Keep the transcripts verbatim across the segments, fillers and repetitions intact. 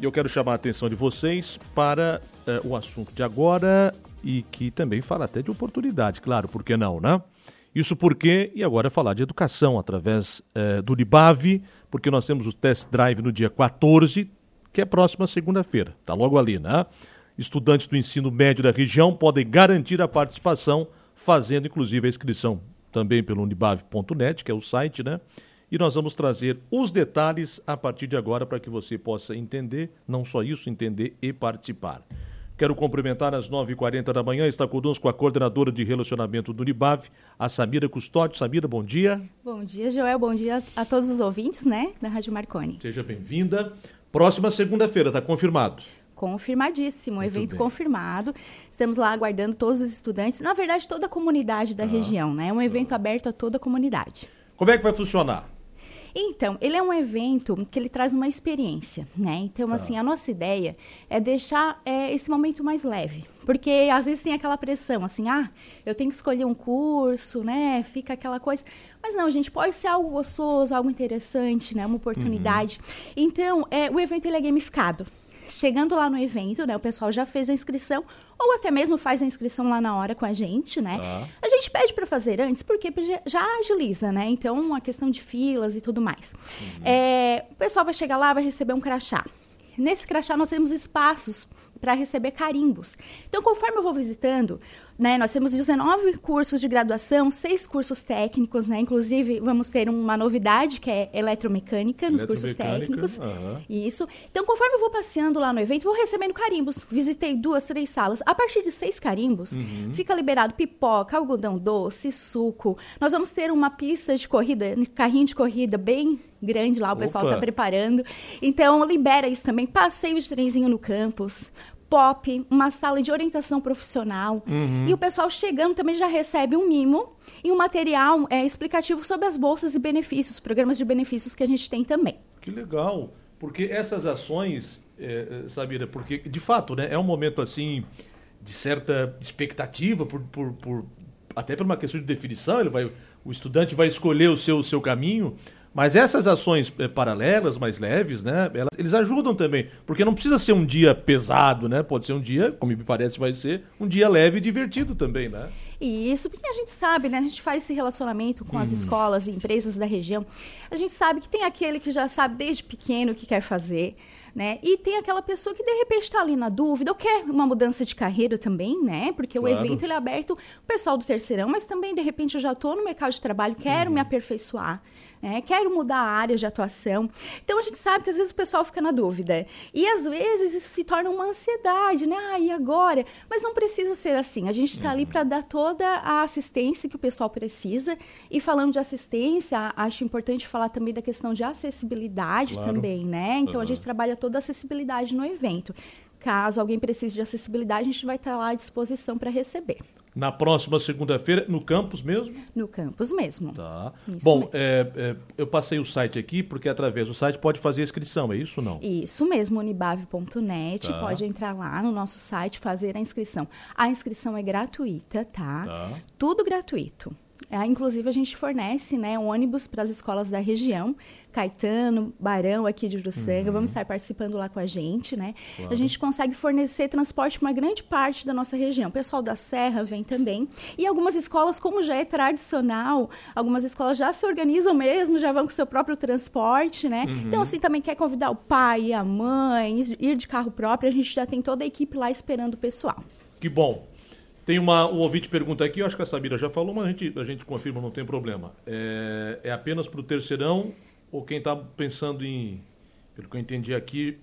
eu quero chamar a atenção de vocês para uh, o assunto de agora e que também fala até de oportunidade, claro, por que não, né? Isso porque, e agora falar de educação através uh, do Unibave, porque nós temos o test drive no dia quatorze, que é próxima segunda-feira, tá logo ali, né? Estudantes do ensino médio da região podem garantir a participação, fazendo inclusive a inscrição também pelo unibave ponto net, que é o site, né? E nós vamos trazer os detalhes a partir de agora para que você possa entender, não só isso, entender e participar. Quero cumprimentar às nove e quarenta da manhã, está conosco a coordenadora de relacionamento do Unibave, a Samira Custódio. Samira, bom dia. Bom dia, Joel, bom dia a todos os ouvintes, né, da Rádio Marconi. Seja bem-vinda. Próxima segunda-feira, está confirmado? Confirmadíssimo, Muito evento bem. confirmado. Estamos lá aguardando todos os estudantes, na verdade toda a comunidade da ah. região, né? É um evento ah. aberto a toda a comunidade. Como é que vai funcionar? Então, ele é um evento que ele traz uma experiência, né? Então, tá. assim, a nossa ideia é deixar é, esse momento mais leve. Porque, às vezes, tem aquela pressão, assim, ah, eu tenho que escolher um curso, né? Fica aquela coisa. Mas não, gente, pode ser algo gostoso, algo interessante, né? Uma oportunidade. Uhum. Então, é, o evento, ele é gamificado. Chegando lá no evento, né, o pessoal já fez a inscrição, ou até mesmo faz a inscrição lá na hora com a gente, né? Ah. A gente pede para fazer antes, porque já agiliza, né? Então, a questão de filas e tudo mais. Uhum. É, o pessoal vai chegar lá, vai receber um crachá. Nesse crachá, nós temos espaços para receber carimbos. Então, conforme eu vou visitando, né, nós temos dezenove cursos de graduação, seis cursos técnicos, né? Inclusive, vamos ter uma novidade, que é eletromecânica, nos cursos técnicos. Uh-huh. Isso. Então, conforme eu vou passeando lá no evento, vou recebendo carimbos. Visitei duas, três salas. A partir de seis carimbos, uhum. fica liberado pipoca, algodão doce, suco. Nós vamos ter uma pista de corrida, carrinho de corrida bem grande lá, o pessoal está preparando. Então, libera isso também. Passeio de trenzinho no campus. Pop, uma sala de orientação profissional. Uhum. E o pessoal chegando também já recebe um mimo e um material é, explicativo sobre as bolsas e benefícios, programas de benefícios que a gente tem também. Que legal, porque essas ações, é, Samira, porque de fato, né, é um momento assim de certa expectativa, por, por, por, até por uma questão de definição, ele vai, o estudante vai escolher o seu, o seu caminho. Mas essas ações é, paralelas, mais leves, né, elas, eles ajudam também, porque não precisa ser um dia pesado, né? Pode ser um dia, como me parece vai ser, um dia leve e divertido também, né? E isso, porque a gente sabe, né? A gente faz esse relacionamento com hum. as escolas e empresas da região. A gente sabe que tem aquele que já sabe desde pequeno o que quer fazer, né? E tem aquela pessoa que de repente está ali na dúvida, ou quer uma mudança de carreira também, né? Porque claro. O evento ele é aberto ao pessoal do terceirão, mas também de repente eu já estou no mercado de trabalho, quero hum. me aperfeiçoar. É, quero mudar a área de atuação. Então, a gente sabe que às vezes o pessoal fica na dúvida. E às vezes isso se torna uma ansiedade, né? Ah, e agora? Mas não precisa ser assim. A gente está uhum. ali para dar toda a assistência que o pessoal precisa. E falando de assistência, acho importante falar também da questão de acessibilidade claro. Também, né? Então, uhum. a gente trabalha toda a acessibilidade no evento. Caso alguém precise de acessibilidade, a gente vai estar lá à disposição para receber. Na próxima segunda-feira, no campus mesmo? No campus mesmo. Tá. Isso Bom, mesmo. É, é, eu passei o site aqui, porque através do site pode fazer a inscrição, é isso ou não? Isso mesmo, unibave ponto net, tá. Pode entrar lá no nosso site, fazer a inscrição. A inscrição é gratuita, tá? tá. Tudo gratuito. É, inclusive, a gente fornece, né, um ônibus para as escolas da região, Caetano, Barão, aqui de Uruçanga, uhum. vamos estar participando lá com a gente, né? Claro. A gente consegue fornecer transporte para uma grande parte da nossa região. O pessoal da Serra vem também. E algumas escolas, como já é tradicional, algumas escolas já se organizam mesmo, já vão com o seu próprio transporte, né? Uhum. Então, assim, também quer convidar o pai, a mãe, ir de carro próprio, a gente já tem toda a equipe lá esperando o pessoal. Que bom. Tem uma, um ouvinte pergunta aqui, eu acho que a Samira já falou, mas a gente, a gente confirma, não tem problema. É, é apenas para o terceirão ou quem está pensando em, pelo que eu entendi aqui,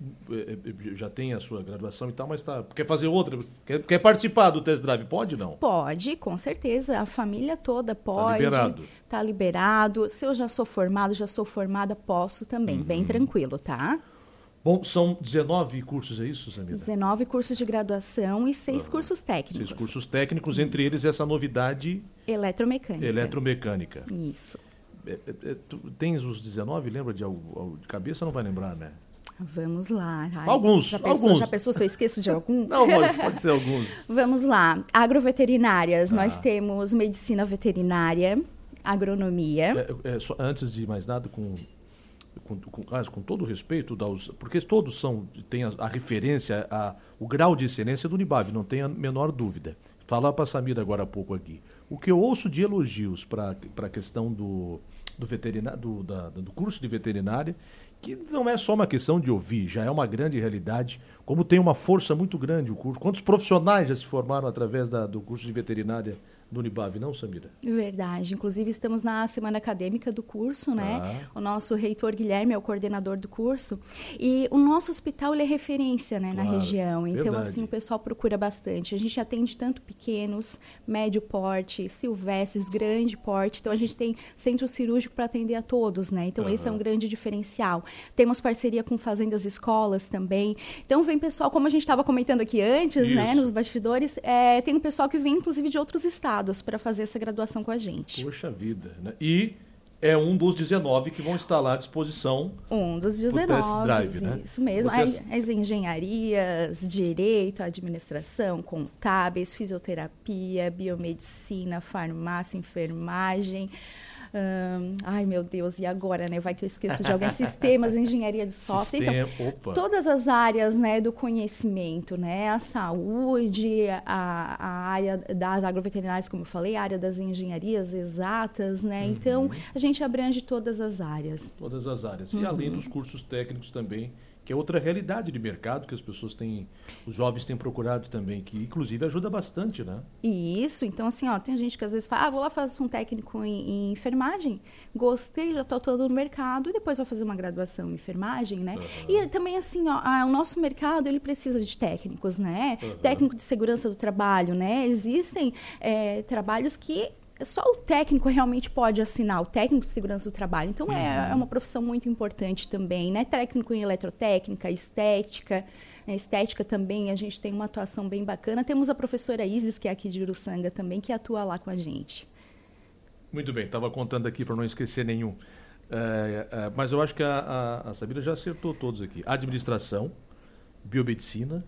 é, já tem a sua graduação e tal, mas tá, quer fazer outra, quer, quer participar do test drive, pode ou não? Pode, com certeza, a família toda pode. Está liberado. Está liberado. Se eu já sou formado, já sou formada, posso também, uhum. bem tranquilo, tá? Bom, são dezenove cursos, é isso, Samira? dezenove cursos de graduação e seis uhum. cursos técnicos. Seis cursos técnicos, entre isso. eles essa novidade... Eletromecânica. Eletromecânica. Isso. É, é, tu tens os dezenove? Lembra de algo? De cabeça não vai lembrar, né? Vamos lá. Ai, alguns, já pensou, alguns. Já pensou se eu esqueço de algum? Não, pode, pode ser alguns. Vamos lá. Agroveterinárias, ah. nós temos medicina veterinária, agronomia. É, é, só, antes de mais nada, com... com, com, com todo o respeito, da, porque todos são, têm a, a referência, a, o grau de excelência do Unibave, não tem a menor dúvida. Falar para a Samira agora há pouco aqui. O que eu ouço de elogios para a questão do, do, veterinário, do, da, do curso de veterinária, que não é só uma questão de ouvir, já é uma grande realidade, como tem uma força muito grande o curso. Quantos profissionais já se formaram através da, do curso de veterinária do Unibave, não, Samira? Verdade. Inclusive, estamos na semana acadêmica do curso, né? Ah. O nosso reitor Guilherme é o coordenador do curso. E o nosso hospital, ele é referência, né, claro, na região. Então, verdade. Assim, o pessoal procura bastante. A gente atende tanto pequenos, médio porte, silvestres, grande porte. Então, a gente tem centro cirúrgico para atender a todos, né? Então, uhum. esse é um grande diferencial. Temos parceria com fazendas e escolas também. Então, vem pessoal, como a gente estava comentando aqui antes, Isso. né, nos bastidores, é, tem um pessoal que vem, inclusive, de outros estados para fazer essa graduação com a gente. Poxa vida, né? E é um dos dezenove que vão estar lá à disposição. Um dos dezenove, test drive, né? Isso mesmo. As, as engenharias, direito, administração, contábeis, fisioterapia, biomedicina, farmácia, enfermagem. Um, ai, meu Deus, e agora, né? Vai que eu esqueço de alguém. Sistemas, engenharia de software. Sistema, então, opa. Todas as áreas, né, do conhecimento, né? A saúde, a, a área das agroveterinárias, como eu falei, a área das engenharias exatas, né? Uhum. Então, a gente abrange todas as áreas. Todas as áreas. Uhum. E além dos cursos técnicos também, que é outra realidade de mercado que as pessoas têm, os jovens têm procurado também, que inclusive ajuda bastante, né? Isso, então assim, ó, tem gente que às vezes fala, ah, vou lá fazer um técnico em, em enfermagem, gostei, já estou todo no mercado, e depois vou fazer uma graduação em enfermagem, né? Uhum. E também assim, ó, a, o nosso mercado, ele precisa de técnicos, né? Uhum. Técnico de segurança do trabalho, né? Existem é, trabalhos que só o técnico realmente pode assinar, o técnico de segurança do trabalho. Então, uhum. é, é uma profissão muito importante também, né? Técnico em eletrotécnica, estética. Né? Estética também, a gente tem uma atuação bem bacana. Temos a professora Isis, que é aqui de Uruçanga também, que atua lá com a gente. Muito bem, estava contando aqui para não esquecer nenhum. É, é, mas eu acho que a, a, a Samira já acertou todos aqui. Administração, biomedicina,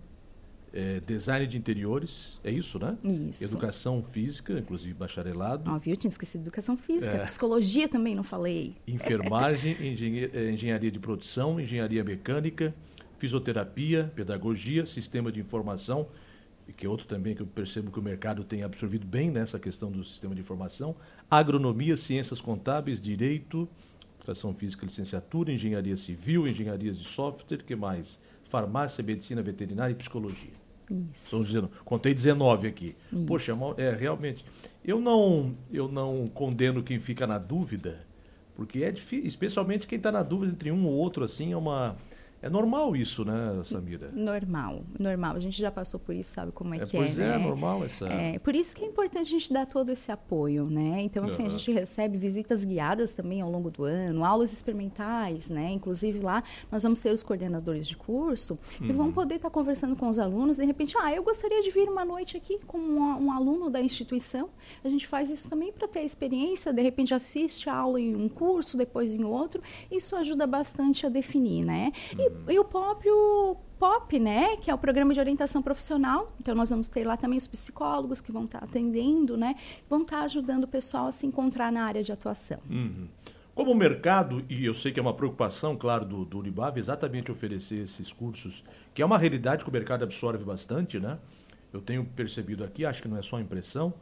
É, design de interiores, é isso, né? Isso. Educação física, inclusive bacharelado. Ah, viu? Eu tinha esquecido educação física. É. Psicologia também, não falei. Enfermagem, engenharia, engenharia de produção, engenharia mecânica, fisioterapia, pedagogia, sistema de informação, que é outro também que eu percebo que o mercado tem absorvido bem nessa questão do sistema de informação, agronomia, ciências contábeis, direito, educação física, licenciatura, engenharia civil, engenharias de software, que mais? Farmácia, medicina veterinária e psicologia. Isso. Estão dizendo, contei dezenove aqui. Isso. Poxa, é, realmente. Eu não, eu não condeno quem fica na dúvida, porque é difícil, especialmente quem está na dúvida entre um ou outro, assim, é uma. É normal isso, né, Samira? Normal, normal. A gente já passou por isso, sabe como é, é que pois é, é, né? é normal essa... É, por isso que é importante a gente dar todo esse apoio, né? Então, assim, uhum. a gente recebe visitas guiadas também ao longo do ano, aulas experimentais, né? Inclusive lá, nós vamos ter os coordenadores de curso uhum. e vão poder estar conversando com os alunos. De repente, ah, eu gostaria de vir uma noite aqui com um, um aluno da instituição. A gente faz isso também para ter experiência. De repente, assiste a aula em um curso, depois em outro. Isso ajuda bastante a definir, né? E E o próprio P O P, né, que é o Programa de Orientação Profissional. Então, nós vamos ter lá também os psicólogos que vão estar atendendo, né, vão estar ajudando o pessoal a se encontrar na área de atuação. Uhum. Como o mercado, e eu sei que é uma preocupação, claro, do, do Unibave, exatamente oferecer esses cursos, que é uma realidade que o mercado absorve bastante, né? Eu tenho percebido aqui, acho que não é só impressão,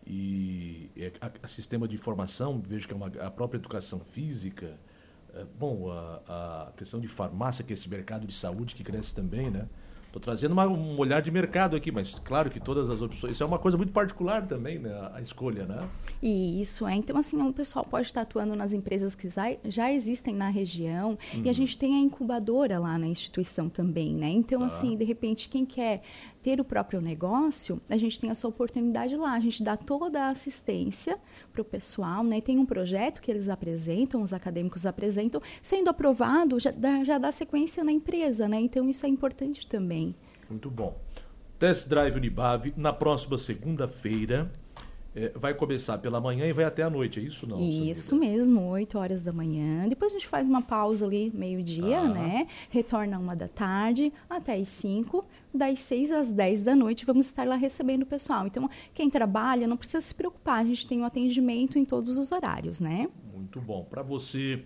e é, a, a sistema de informação, vejo que é uma, a própria educação física. Bom, a, a questão de farmácia, que é esse mercado de saúde que cresce também, né? Estou trazendo uma, um olhar de mercado aqui, mas claro que todas as opções... Isso é uma coisa muito particular também, né? A, a escolha, né? E isso é. Então, assim, o pessoal pode estar atuando nas empresas que já, já existem na região uhum. e a gente tem a incubadora lá na instituição também, né? Então, tá. assim, de repente, quem quer ter o próprio negócio, a gente tem essa oportunidade lá. A gente dá toda a assistência para o pessoal, né? Tem um projeto que eles apresentam, os acadêmicos apresentam, sendo aprovado, já dá, já dá sequência na empresa, né? Então, isso é importante também. Muito bom. Test Drive Unibave, na próxima segunda-feira, é, vai começar pela manhã e vai até a noite, é isso não? Isso mesmo, oito horas da manhã. Depois a gente faz uma pausa ali, meio-dia, ah. né? Retorna uma da tarde até as cinco, das seis às dez da noite, vamos estar lá recebendo o pessoal. Então, quem trabalha não precisa se preocupar, a gente tem um atendimento em todos os horários, né? Muito bom. Para você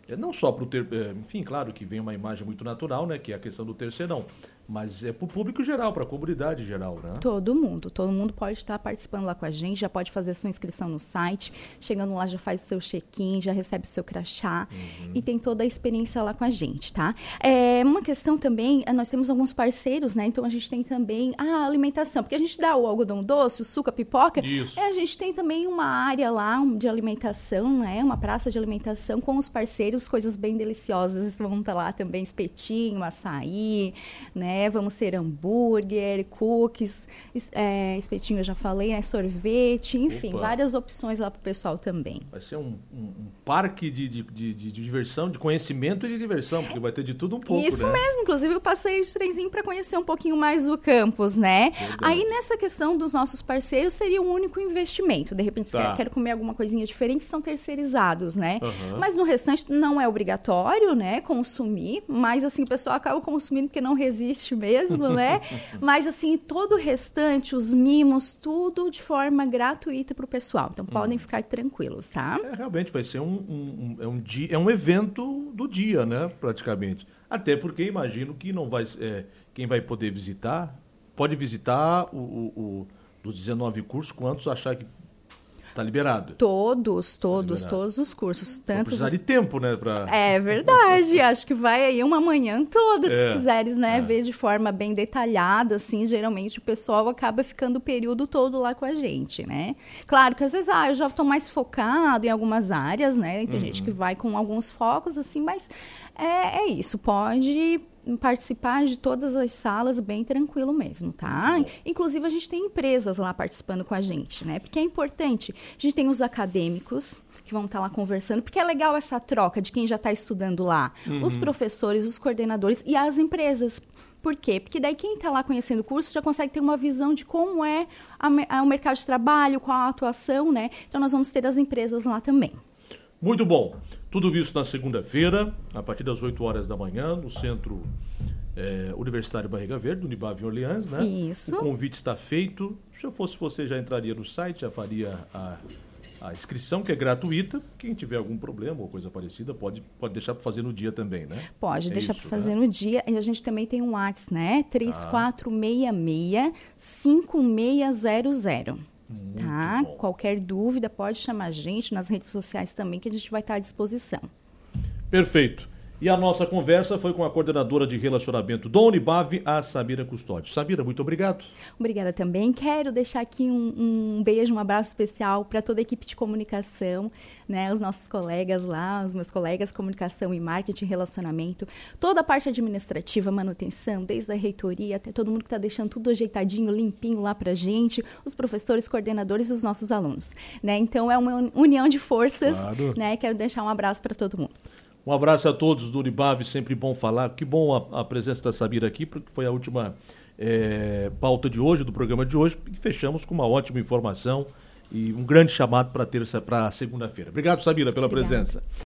É não só para o ter, enfim, claro que vem uma imagem muito natural, né, que é a questão do terceirão, mas é para o público geral, para a comunidade geral, né? Todo mundo, todo mundo pode estar participando lá com a gente, já pode fazer a sua inscrição no site, chegando lá já faz o seu check-in, já recebe o seu crachá uhum. e tem toda a experiência lá com a gente, tá? É uma questão também, nós temos alguns parceiros, né? Então a gente tem também a alimentação, porque a gente dá o algodão doce, o suco, a pipoca, Isso. É, a gente tem também uma área lá de alimentação, né? Uma praça de alimentação com os parceiros, coisas bem deliciosas, vão estar lá também espetinho, açaí, né? Vamos ter hambúrguer, cookies, é, espetinho eu já falei, né? Sorvete, enfim, Opa. várias opções lá para o pessoal também. Vai ser um, um, um parque de, de, de, de diversão, de conhecimento e de diversão, porque vai ter de tudo um pouco, Isso né? mesmo, inclusive eu passei de trenzinho para conhecer um pouquinho mais do campus, né? Verdade. Aí nessa questão dos nossos parceiros seria um único investimento. De repente, tá. quer, quero comer alguma coisinha diferente, são terceirizados, né? Uhum. Mas no restante não é obrigatório, né? Consumir, mas assim, o pessoal acaba consumindo porque não resiste mesmo, né? Mas assim, todo o restante, os mimos, tudo de forma gratuita para o pessoal. Então, podem hum. ficar tranquilos, tá? É, realmente vai ser um, um, um, é um, dia, é um evento do dia, né? Praticamente. Até porque imagino que não vai, é, quem vai poder visitar, pode visitar o, o, o, dos dezenove cursos, quantos achar que está liberado. Todos, todos, tá liberado. todos os cursos. Tanto Vou precisar os... de tempo, né? Pra... É verdade, acho que vai aí uma manhã toda, se é, quiseres, né, é. ver de forma bem detalhada, assim, geralmente o pessoal acaba ficando o período todo lá com a gente, né? Claro que às vezes, ah, eu já estou mais focado em algumas áreas, né? Tem uhum. gente que vai com alguns focos, assim, mas é, é isso, pode... participar de todas as salas bem tranquilo mesmo, tá? Uhum. Inclusive, a gente tem empresas lá participando com a gente, né? Porque é importante. A gente tem os acadêmicos que vão estar lá conversando, porque é legal essa troca de quem já está estudando lá. Uhum. Os professores, os coordenadores e as empresas. Por quê? Porque daí quem está lá conhecendo o curso já consegue ter uma visão de como é a, a, o mercado de trabalho, qual a atuação, né? Então, nós vamos ter as empresas lá também. Muito bom. Tudo isso na segunda-feira, a partir das oito horas da manhã, no Centro é, Universitário Barriga Verde, Unibab em Orleans, né? Isso. O convite está feito. Se eu fosse você, já entraria no site, já faria a, a inscrição, que é gratuita. Quem tiver algum problema ou coisa parecida, pode, pode deixar para fazer no dia também, né? Pode é deixar para fazer né? no dia. E a gente também tem um WhatsApp, né? três quatro seis seis, cinco seis zero zero. Muito tá? Bom. Qualquer dúvida pode chamar a gente nas redes sociais também, que a gente vai estar à disposição. Perfeito. E a nossa conversa foi com a coordenadora de relacionamento da Unibab, a Samira Custódio. Samira, muito obrigado. Obrigada também. Quero deixar aqui um, um beijo, um abraço especial para toda a equipe de comunicação, né? Os nossos colegas lá, os meus colegas comunicação e marketing, relacionamento, toda a parte administrativa, manutenção, desde a reitoria até todo mundo que está deixando tudo ajeitadinho, limpinho lá para a gente, os professores, coordenadores e os nossos alunos, né? Então é uma união de forças, claro. Né? Quero deixar um abraço para todo mundo. Um abraço a todos do Unibab, sempre bom falar. Que bom a, a presença da Samira aqui, porque foi a última é, pauta de hoje, do programa de hoje, e fechamos com uma ótima informação e um grande chamado para terça, para segunda-feira. Obrigado, Samira, pela Obrigada. presença.